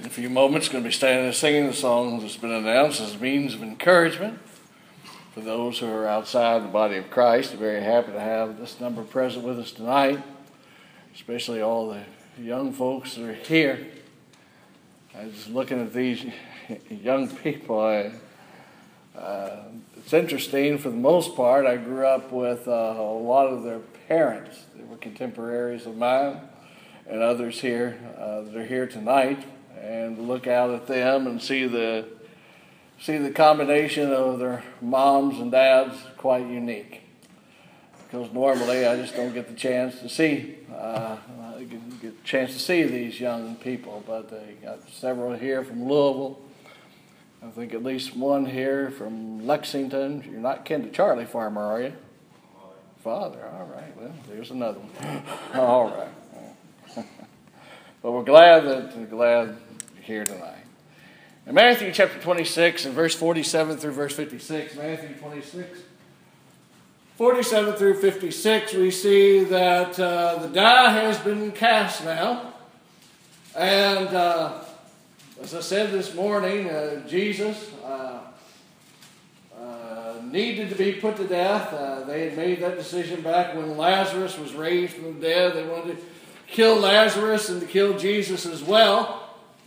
In a few moments, going to be standing and singing the song that's been announced as a means of encouragement for those who are outside the body of Christ. We're very happy to have this number present with us tonight, especially all the young folks that are here. I was looking at these young people. It's interesting. For the most part, I grew up with a lot of their parents. They were contemporaries of mine, and others here that are here tonight. And look out at them and see the combination of their moms and dads quite unique. Because normally I just don't get the chance to see these young people. But they got several here from Louisville. I think at least one here from Lexington. You're not kin to Charlie Farmer, are you? Father. All right. Well, there's another one. All right. But we're glad you're here tonight. In Matthew chapter 26 and verse 47 through verse 56, Matthew 26, 47 through 56, we see that the die has been cast now. And as I said this morning, Jesus needed to be put to death. They had made that decision back when Lazarus was raised from the dead. They wanted to kill Lazarus and to kill Jesus as well.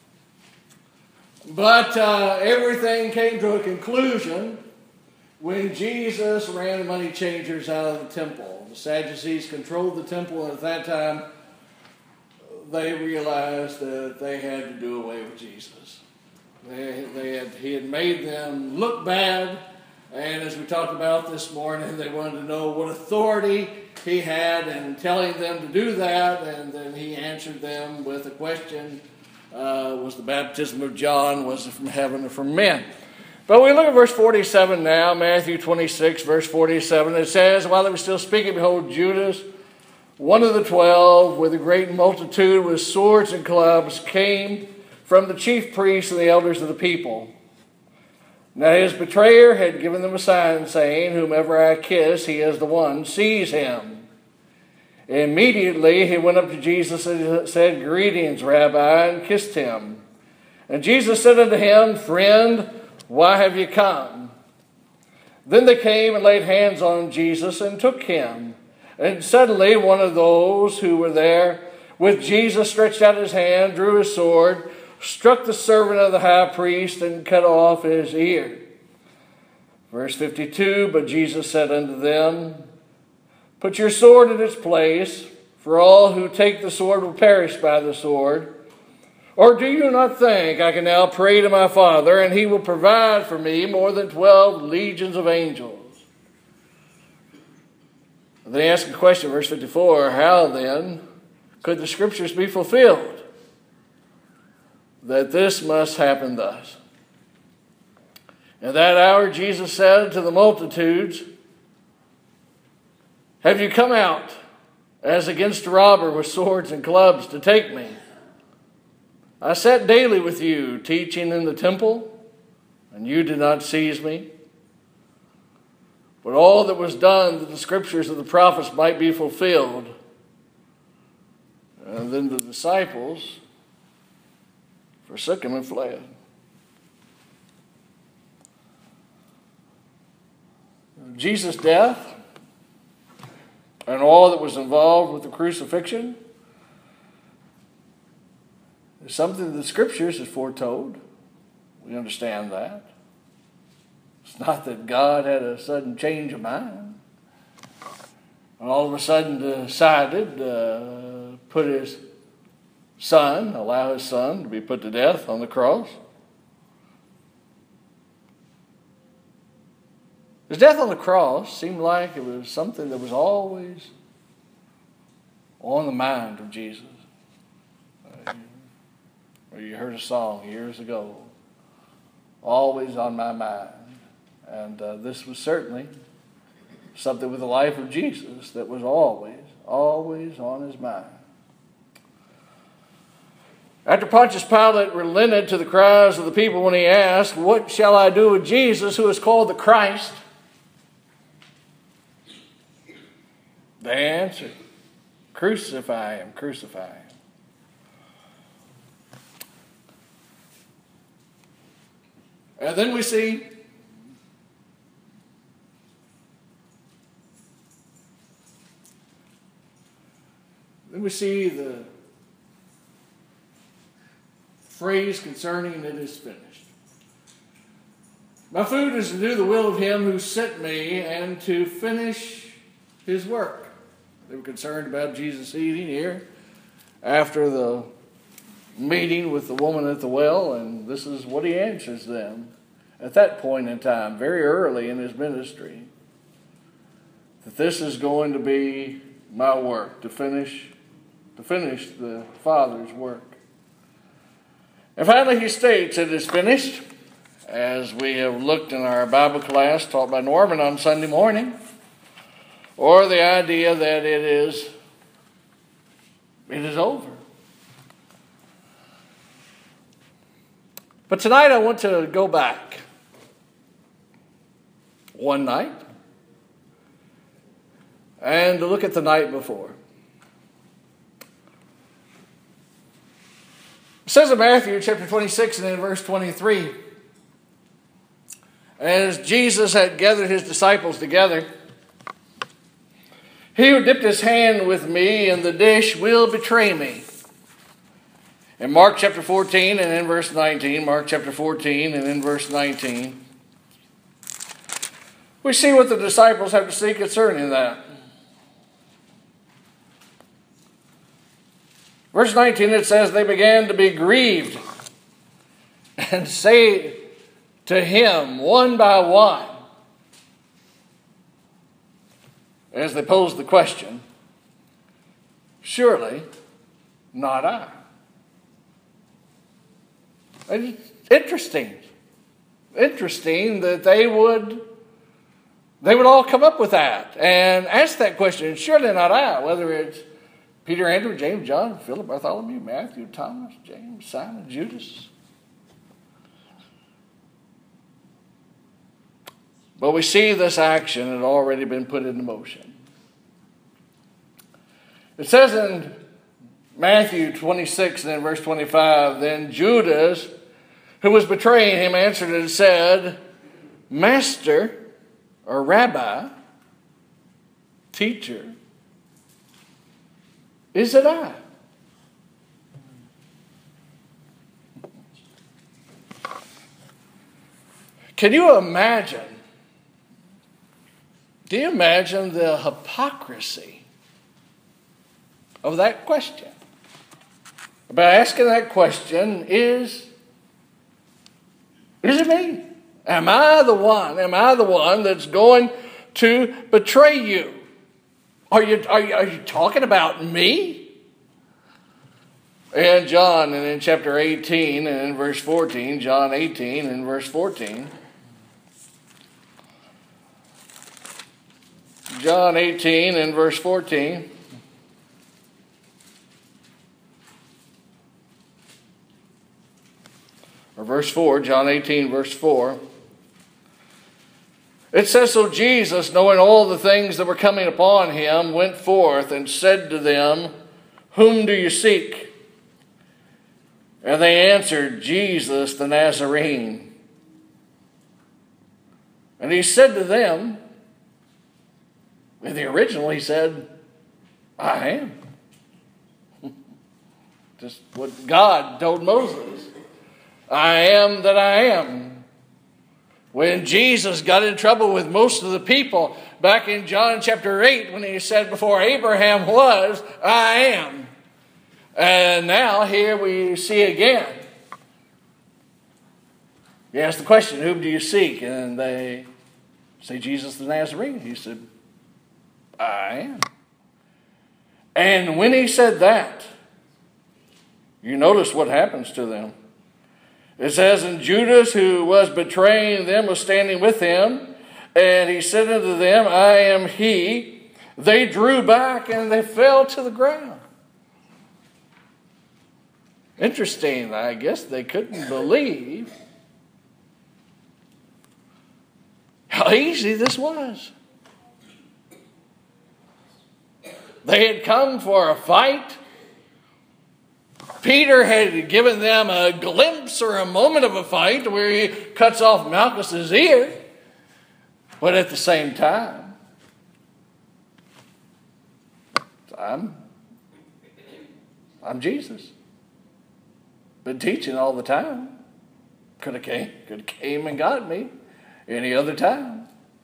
But everything came to a conclusion when Jesus ran the money changers out of the temple. The Sadducees controlled the temple, and at that time they realized that they had to do away with Jesus. He had made them look bad, and as we talked about this morning, they wanted to know what authority he had in telling them to do that, and then he answered them with a question. Was the baptism of John, was it from heaven or from men? But we look at verse 47 now, Matthew 26, verse 47. It says, while they were still speaking, behold, Judas, one of the 12, with a great multitude with swords and clubs, came from the chief priests and the elders of the people. Now his betrayer had given them a sign, saying, whomever I kiss, he is the one, seize him. Immediately he went up to Jesus and said, greetings, Rabbi, and kissed him. And Jesus said unto him, friend, why have you come? Then they came and laid hands on Jesus and took him. And suddenly one of those who were there with Jesus stretched out his hand, drew his sword, struck the servant of the high priest, and cut off his ear. Verse 52, but Jesus said unto them, put your sword in its place, for all who take the sword will perish by the sword. Or do you not think I can now pray to my Father, and he will provide for me more than 12 legions of angels? And then he asks a question, verse 54, how then could the scriptures be fulfilled, that this must happen thus? In that hour Jesus said to the multitudes, have you come out as against a robber with swords and clubs to take me? I sat daily with you, teaching in the temple, and you did not seize me. But all that was done, that the scriptures of the prophets might be fulfilled. And then the disciples forsook him and fled. Jesus' death and all that was involved with the crucifixion is something that the scriptures has foretold. We understand that. It's not that God had a sudden change of mind and all of a sudden decided to allow his son to be put to death on the cross. His death on the cross seemed like it was something that was always on the mind of Jesus. You heard a song years ago, always on my mind. And this was certainly something with the life of Jesus that was always on his mind. After Pontius Pilate relented to the cries of the people when he asked, what shall I do with Jesus, who is called the Christ? They answered, crucify him, crucify him. And then we see the phrase concerning it is finished. My food is to do the will of him who sent me and to finish his work. They were concerned about Jesus eating here after the meeting with the woman at the well, and this is what he answers them at that point in time, very early in his ministry, that this is going to be my work, to finish the Father's work. And finally he states it is finished, as we have looked in our Bible class taught by Norman on Sunday morning, or the idea that it is over. But tonight I want to go back one night and to look at the night before. It says in Matthew chapter 26 and in verse 23, as Jesus had gathered his disciples together, he who dipped his hand with me in the dish will betray me. In Mark chapter 14 and in verse 19, Mark chapter 14 and in verse 19, we see what the disciples have to say concerning that. Verse 19, it says, they began to be grieved and say to him one by one, as they posed the question, surely not I. It's interesting that they would all come up with that and ask that question, surely not I, whether it's Peter, Andrew, James, John, Philip, Bartholomew, Matthew, Thomas, James, Simon, Judas. But we see this action had already been put into motion. It says in Matthew 26 and in verse 25, then Judas, who was betraying him, answered and said, Master, or Rabbi, teacher, is it I? Can you imagine? Do you imagine the hypocrisy of that question? By asking that question, is it me? Am I the one? Am I the one that's going to betray you? Are you talking about me? And John, and in chapter 18 and in verse 14, John 18 and verse 14. John 18 and verse 14. Or verse 4, John 18, verse 4. It says, so Jesus, knowing all the things that were coming upon him, went forth and said to them, whom do you seek? And they answered, Jesus the Nazarene. And he said to them, in the original he said, I am. Just what God told Moses. I am that I am. When Jesus got in trouble with most of the people back in John chapter 8 when he said before Abraham was, I am. And now here we see again. He asked the question, whom do you seek? And they say, Jesus the Nazarene. He said, I am. And when he said that, you notice what happens to them. It says, and Judas, who was betraying them, was standing with him. And he said unto them, I am he. They drew back and they fell to the ground. Interesting, I guess they couldn't believe how easy this was. They had come for a fight. Peter had given them a glimpse or a moment of a fight where he cuts off Malchus's ear. But at the same time, I'm Jesus. Been teaching all the time. Could have came and got me any other time.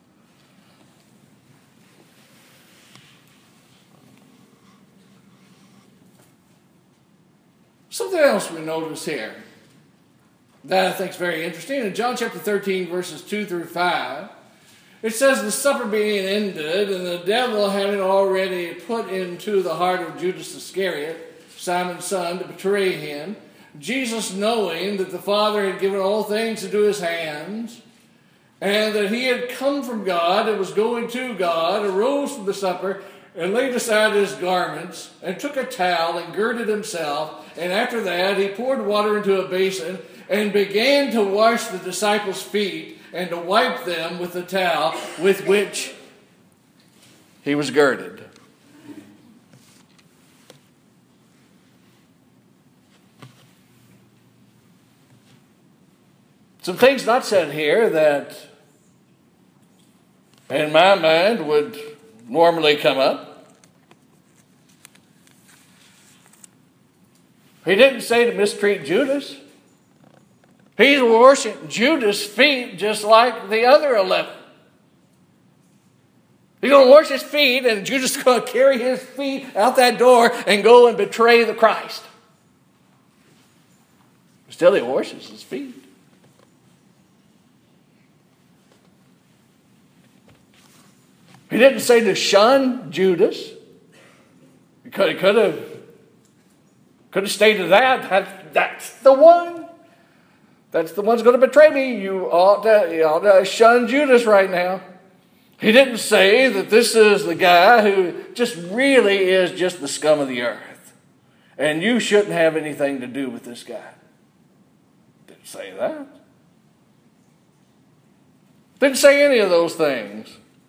Something else we notice here that I think is very interesting. In John chapter 13, verses 2 through 5, it says, the supper being ended, and the devil having already put into the heart of Judas Iscariot, Simon's son, to betray him, Jesus, knowing that the Father had given all things into his hands, and that he had come from God and was going to God, arose from the supper, and laid aside his garments, and took a towel, and girded himself, and after that he poured water into a basin, and began to wash the disciples' feet, and to wipe them with the towel with which he was girded. Some things not said here that, in my mind, would normally come up. He didn't say to mistreat Judas. He's washing Judas' feet just like the other 11. He's going to wash his feet, and Judas is going to carry his feet out that door and go and betray the Christ. Still, he washes his feet. He didn't say to shun Judas. He could have stated that's the one. That's the one's going to betray me. You ought to shun Judas right now. He didn't say that this is the guy who just really is just the scum of the earth, and you shouldn't have anything to do with this guy. Didn't say that. Didn't say any of those things.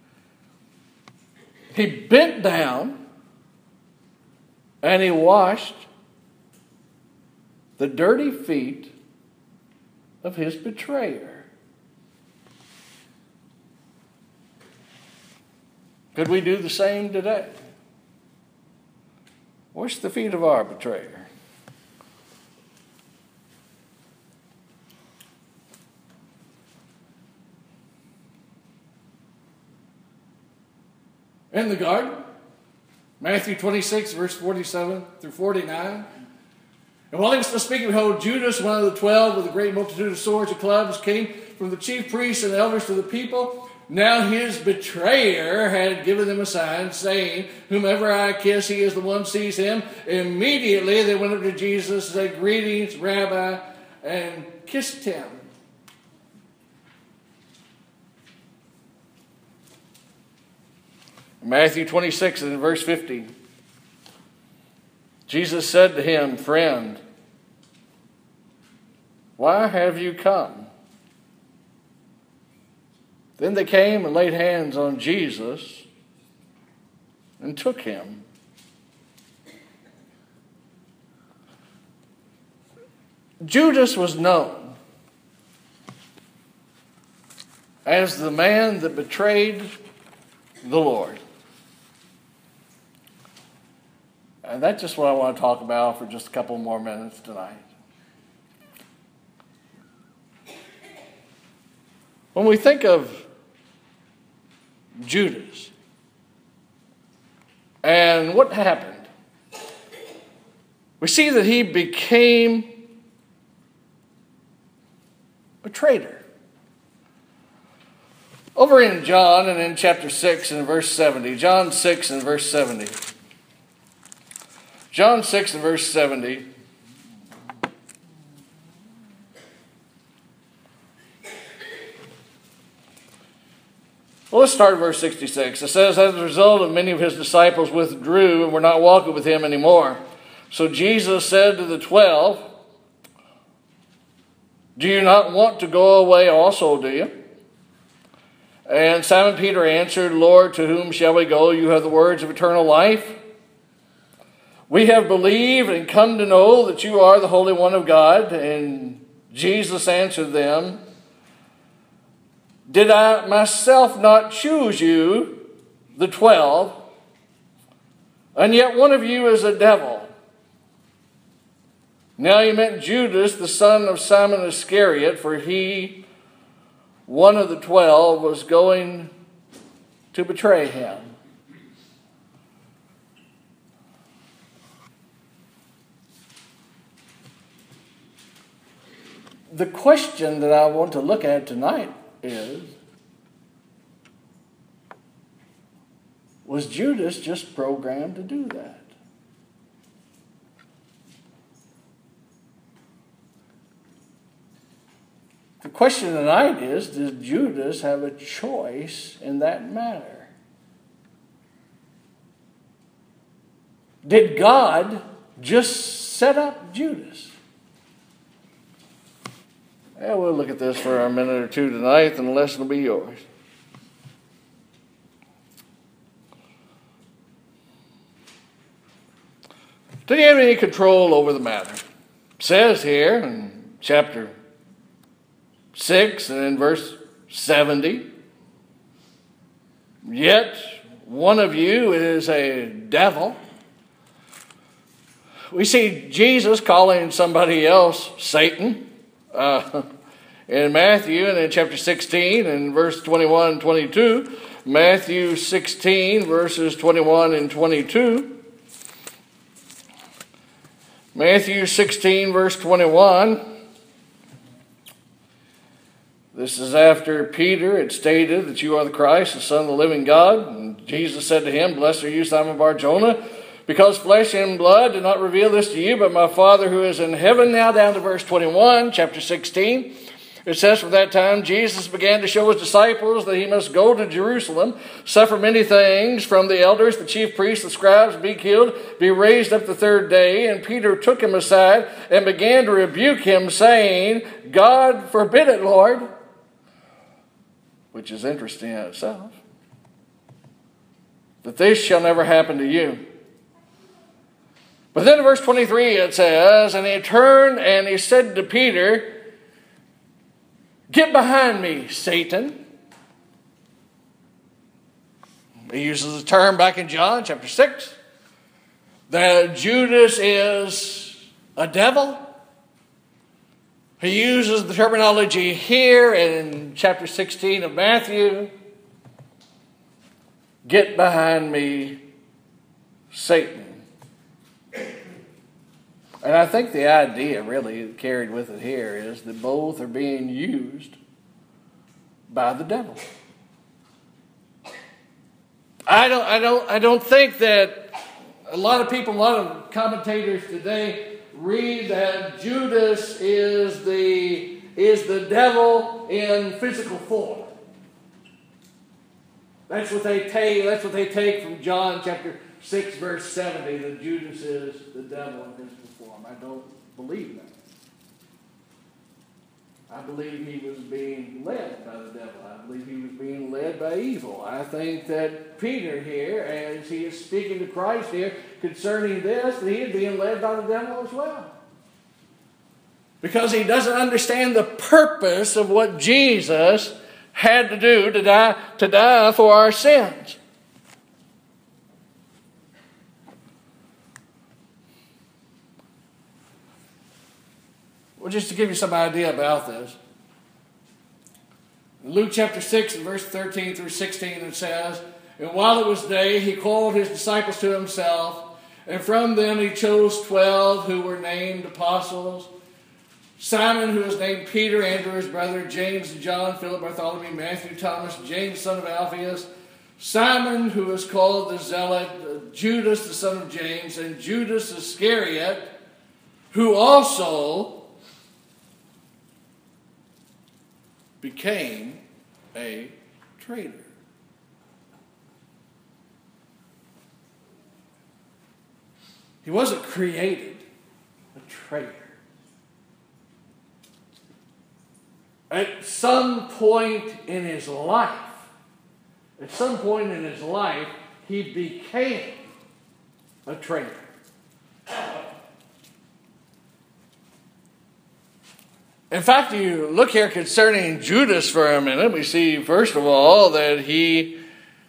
He bent down and he washed the dirty feet of his betrayer. Could we do the same today? Wash the feet of our betrayer. In the garden, Matthew 26, verse 47 through 49. And while he was still speaking, behold, Judas, one of the 12, with a great multitude of swords and clubs, came from the chief priests and elders to the people. Now his betrayer had given them a sign, saying, whomever I kiss, he is the one, seize him. Immediately they went up to Jesus, said, greetings, Rabbi, and kissed him. Matthew 26 and verse 50. Jesus said to him, friend, why have you come? Then they came and laid hands on Jesus and took him. Judas was known as the man that betrayed the Lord. And that's just what I want to talk about for just a couple more minutes tonight. When we think of Judas and what happened, we see that he became a traitor. Over in John and in chapter 6 and verse 70, John 6 and verse 70. John 6 and verse 70. Well, let's start at verse 66. It says, as a result of many of his disciples withdrew and were not walking with him anymore. So Jesus said to the 12, do you not want to go away also, do you? And Simon Peter answered, Lord, to whom shall we go? You have the words of eternal life. We have believed and come to know that you are the Holy One of God. And Jesus answered them, did I myself not choose you, the 12, and yet one of you is a devil? Now he meant Judas, the son of Simon Iscariot, for he, one of the 12, was going to betray him. The question that I want to look at tonight is, was Judas just programmed to do that? The question tonight is, did Judas have a choice in that matter? Did God just set up Judas? Yeah, we'll look at this for a minute or two tonight, and the lesson will be yours. Did he have any control over the matter? It says here in chapter 6 and in verse 70, yet one of you is a devil. We see Jesus calling somebody else Satan. In Matthew and in chapter 16 and verse 21 and 22, Matthew 16 verses 21 and 22, Matthew 16 verse 21, this is after Peter had stated that you are the Christ, the Son of the living God, and Jesus said to him, blessed are you, Simon Bar-Jonah, because flesh and blood did not reveal this to you, but my Father who is in heaven. Now down to verse 21, chapter 16. It says, from that time Jesus began to show his disciples that he must go to Jerusalem, suffer many things from the elders, the chief priests, the scribes, be killed, be raised up the third day. And Peter took him aside and began to rebuke him, saying, God forbid it, Lord. Which is interesting in itself. That this shall never happen to you. But then in verse 23 it says, and he turned and he said to Peter, get behind me, Satan. He uses the term back in John chapter 6 that Judas is a devil. He uses the terminology here in chapter 16 of Matthew. Get behind me, Satan. And I think the idea really carried with it here is that both are being used by the devil. I don't think that a lot of people, a lot of commentators today read that Judas is the devil in physical form. That's what they take from John chapter 6 verse 70, that Judas is the devil in physical form. I don't believe that. I believe he was being led by the devil. I believe he was being led by evil. I think that Peter here, as he is speaking to Christ here concerning this, that he is being led by the devil as well. Because he doesn't understand the purpose of what Jesus had to do to die for our sins. Well, just to give you some idea about this, in Luke chapter 6 and verse 13 through 16 it says, and while it was day, he called his disciples to himself, and from them he chose 12 who were named apostles. Simon, who was named Peter, Andrew his brother, James and John, Philip, Bartholomew, Matthew, Thomas, James son of Alphaeus, Simon, who was called the Zealot, Judas the son of James, and Judas Iscariot, who also became a traitor. He wasn't created a traitor. At some point in his life, he became a traitor. In fact, you look here concerning Judas for a minute. We see, first of all, that he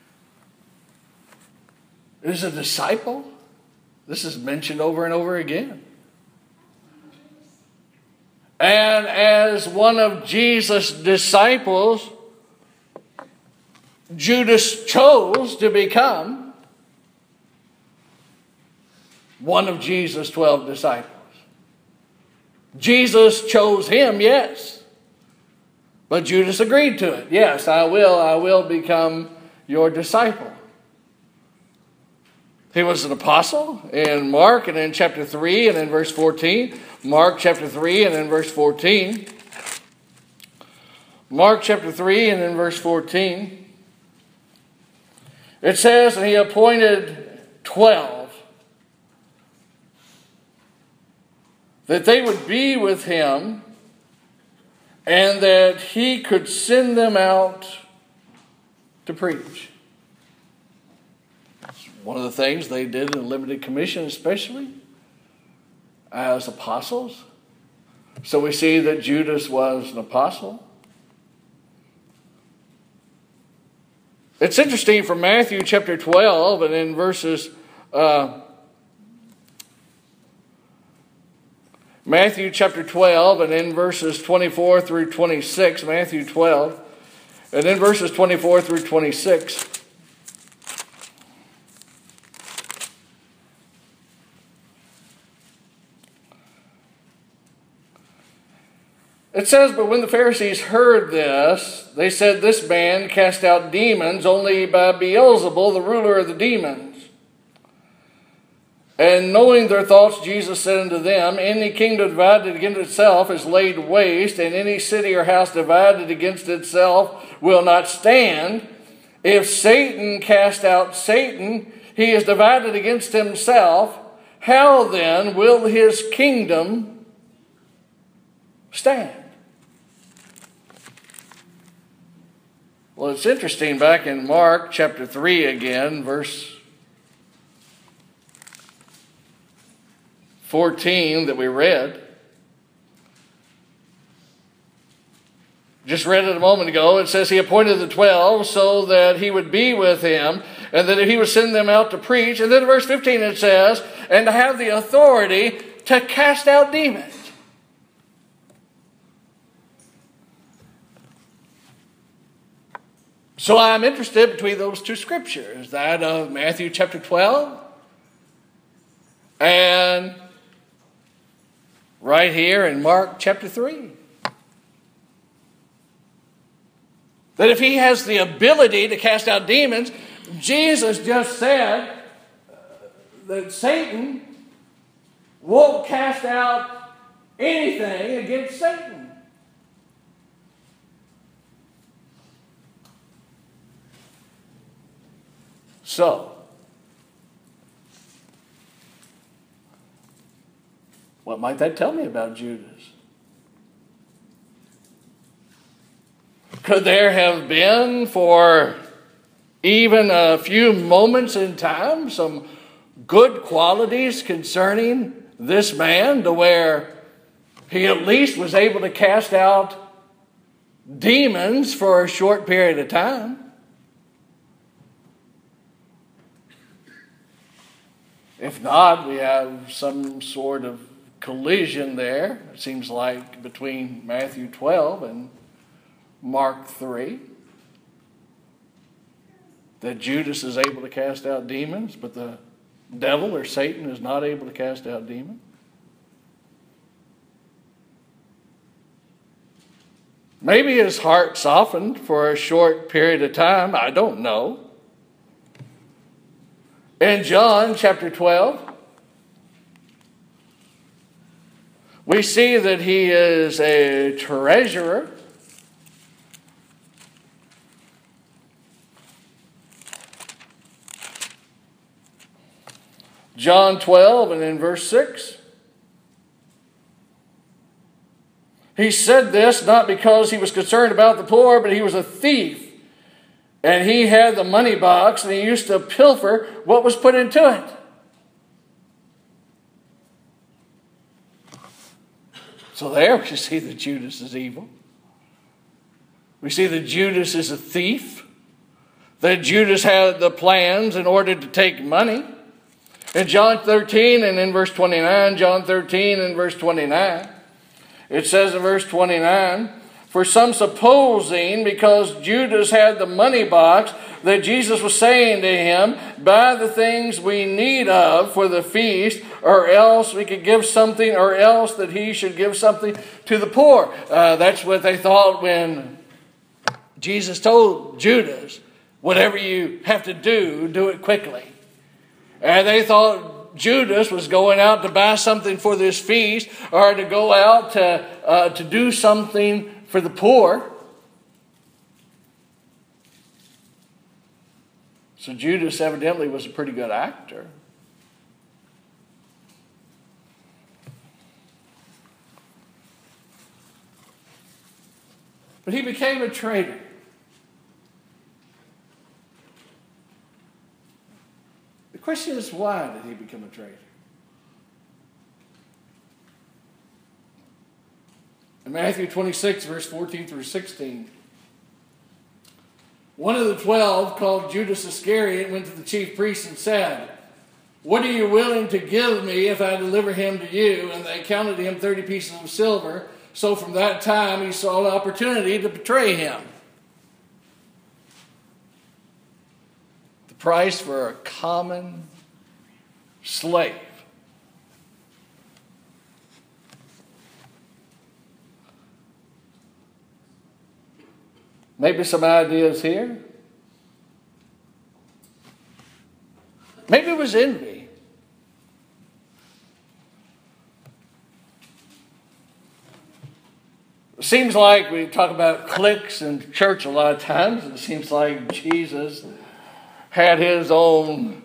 is a disciple. This is mentioned over and over again. And as one of Jesus' disciples, Judas chose to become one of Jesus' 12 disciples. Jesus chose him, yes. But Judas agreed to it. Yes, I will become your disciple. He was an apostle in Mark and in chapter 3 and in verse 14. Mark chapter 3 and in verse 14. Mark chapter 3 and in verse 14. It says, and he appointed 12 that they would be with him and that he could send them out to preach. That's one of the things they did in the limited commission, especially as apostles. So we see that Judas was an apostle. It's interesting from Matthew chapter 12 and in verses Matthew chapter 12 and in verses 24 through 26. Matthew 12 and in verses 24 through 26. It says, but when the Pharisees heard this, they said, this man cast out demons only by Beelzebul, the ruler of the demons. And knowing their thoughts, Jesus said unto them, any kingdom divided against itself is laid waste, and any city or house divided against itself will not stand. If Satan cast out Satan, he is divided against himself. How then will his kingdom stand? Well, it's interesting, back in Mark chapter 3 again, verse 14 that we read. Just read it a moment ago. It says he appointed the 12 so that he would be with him and that he would send them out to preach. And then in verse 15 it says, and to have the authority to cast out demons. So I'm interested between those two scriptures, that of Matthew chapter 12 and right here in Mark chapter 3. That if he has the ability to cast out demons, Jesus just said that Satan won't cast out anything against Satan. So, what might that tell me about Judas? Could there have been, for even a few moments in time, some good qualities concerning this man to where he at least was able to cast out demons for a short period of time? If not, we have some sort of collision there, it seems like, between Matthew 12 and Mark 3. That Judas is able to cast out demons, but the devil or Satan is not able to cast out demons. Maybe his heart softened for a short period of time. I don't know. In John chapter 12, we see that he is a treasurer. John 12 and in verse 6. He said this not because he was concerned about the poor, but he was a thief. And he had the money box and he used to pilfer what was put into it. So there we see that Judas is evil. We see that Judas is a thief. That Judas had the plans in order to take money. In John 13 and in verse 29, John 13 and verse 29, it says in verse 29, for some supposing, because Judas had the money box, that Jesus was saying to him, buy the things we need of for the feast, or else we could give something, or else that he should give something to the poor. That's what they thought when Jesus told Judas, whatever you have to do it quickly. And they thought Judas was going out to buy something for this feast, or to go out to do something for the poor. So Judas evidently was a pretty good actor. But he became a traitor. The question is, why did he become a traitor? In Matthew 26, verse 14 through 16, one of the 12, called Judas Iscariot, went to the chief priests and said, what are you willing to give me if I deliver him to you? And they counted him 30 pieces of silver. So from that time he saw an opportunity to betray him. The price for a common slave. Maybe some ideas here. Maybe it was envy. It seems like we talk about cliques in church a lot of times. It seems like Jesus had his own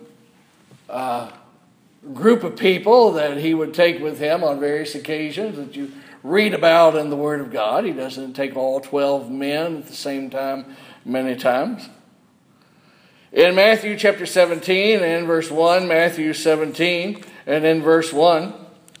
group of people that he would take with him on various occasions that you read about in the Word of God. He doesn't take all 12 men at the same time many times. In Matthew chapter 17 and in verse 1, Matthew 17 and in verse 1,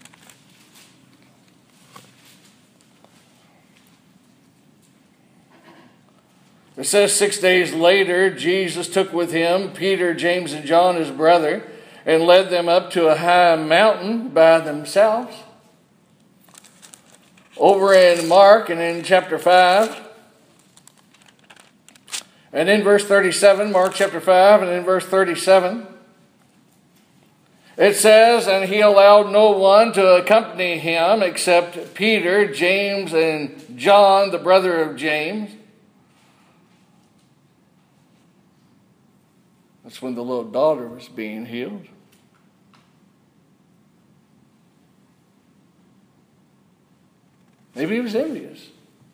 it says, 6 days later, Jesus took with him Peter, James, and John, his brother, and led them up to a high mountain by themselves. Over in Mark and in chapter 5, and in verse 37, Mark chapter 5 and in verse 37, it says, and he allowed no one to accompany him except Peter, James, and John, the brother of James. That's when the little daughter was being healed. Maybe he was envious.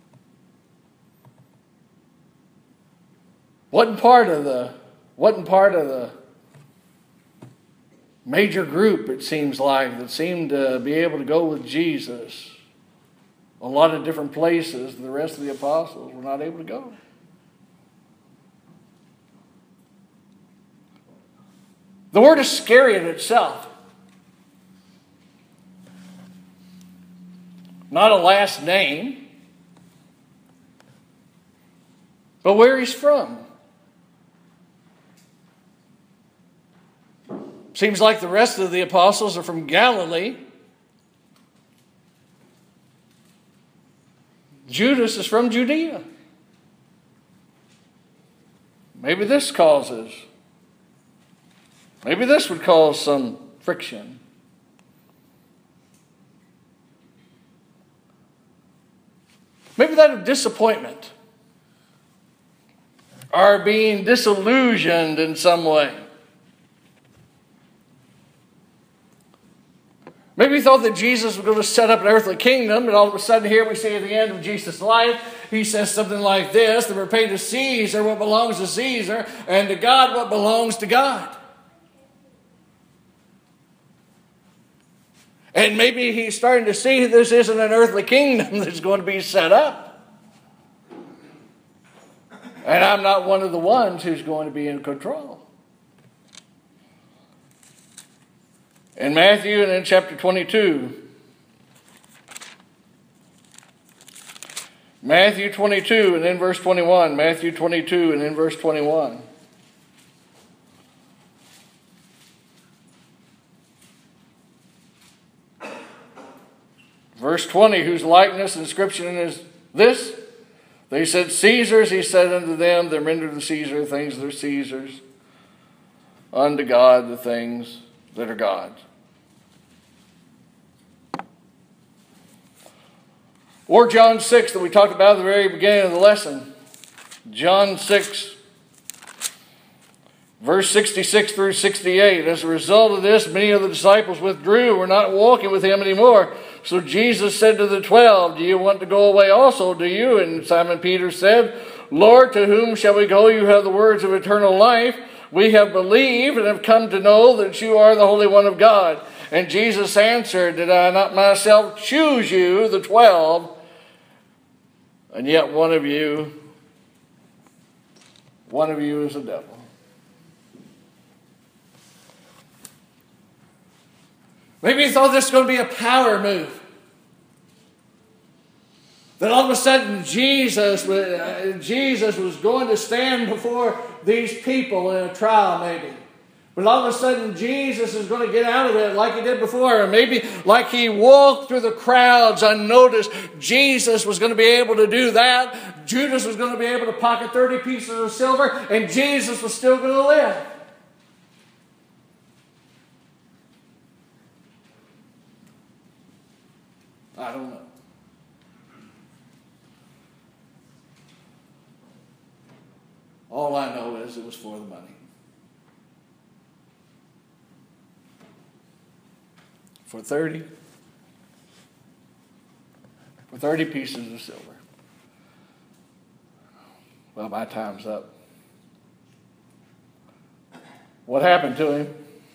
Wasn't part of the major group, it seems like, that seemed to be able to go with Jesus a lot of different places. The rest of the apostles were not able to go. The word Iscariot itself, not a last name, but where he's from. Seems like the rest of the apostles are from Galilee. Judas is from Judea. Maybe this would cause some friction. Maybe that of disappointment, or being disillusioned in some way. Maybe he thought that Jesus was going to set up an earthly kingdom, and all of a sudden here we see at the end of Jesus' life, he says something like this, that repay to Caesar what belongs to Caesar, and to God what belongs to God. And maybe he's starting to see this isn't an earthly kingdom that's going to be set up. And I'm not one of the ones who's going to be in control. In Matthew and in chapter 22, Matthew 22 and then verse 21. Matthew 22 and then verse 21. Verse 20, whose likeness and inscription is this? They said, Caesar's. He said unto them, then render to Caesar the things that are Caesar's, unto God the things that are God's. Or John 6 that we talked about at the very beginning of the lesson. John 6, verse 66 through 68. As a result of this, many of the disciples withdrew, were not walking with him anymore. So Jesus said to the 12, do you want to go away also, do you? And Simon Peter said, Lord, to whom shall we go? You have the words of eternal life. We have believed and have come to know that you are the Holy One of God. And Jesus answered, did I not myself choose you, the 12, and yet one of you is a devil. Maybe you thought this was going to be a power move. That all of a sudden Jesus was going to stand before these people in a trial maybe. But all of a sudden Jesus is going to get out of it like he did before. Or maybe like he walked through the crowds unnoticed. Jesus was going to be able to do that. Judas was going to be able to pocket 30 pieces of silver. And Jesus was still going to live. I don't know. All I know is it was for the money. For 30 pieces of silver. Well, my time's up. What happened to him?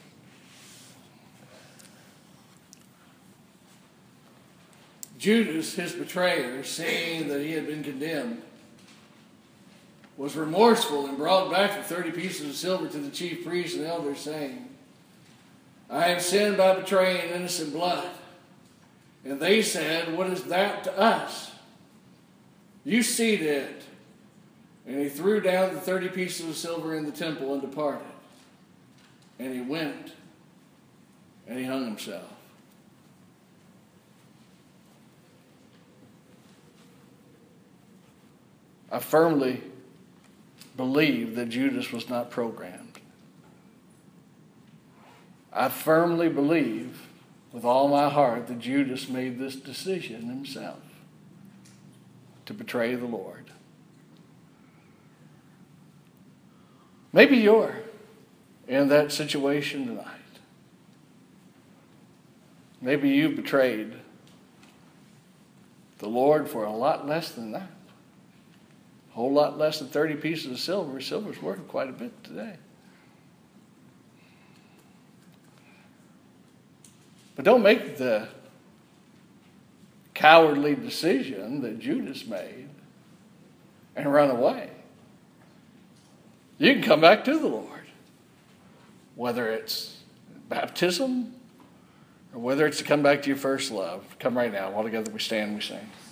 Judas, his betrayer, seeing that he had been condemned, was remorseful and brought back the 30 pieces of silver to the chief priests and elders, saying, I have sinned by betraying innocent blood. And they said, what is that to us? You see it. And he threw down the 30 pieces of silver in the temple and departed. And he went and he hung himself. I firmly believe that Judas was not programmed. I firmly believe with all my heart that Judas made this decision himself to betray the Lord. Maybe you're in that situation tonight. Maybe you've betrayed the Lord for a lot less than that. A whole lot less than 30 pieces of silver. Silver's worth quite a bit today. But don't make the cowardly decision that Judas made and run away. You can come back to the Lord. Whether it's baptism or whether it's to come back to your first love. Come right now. All together we stand and we sing.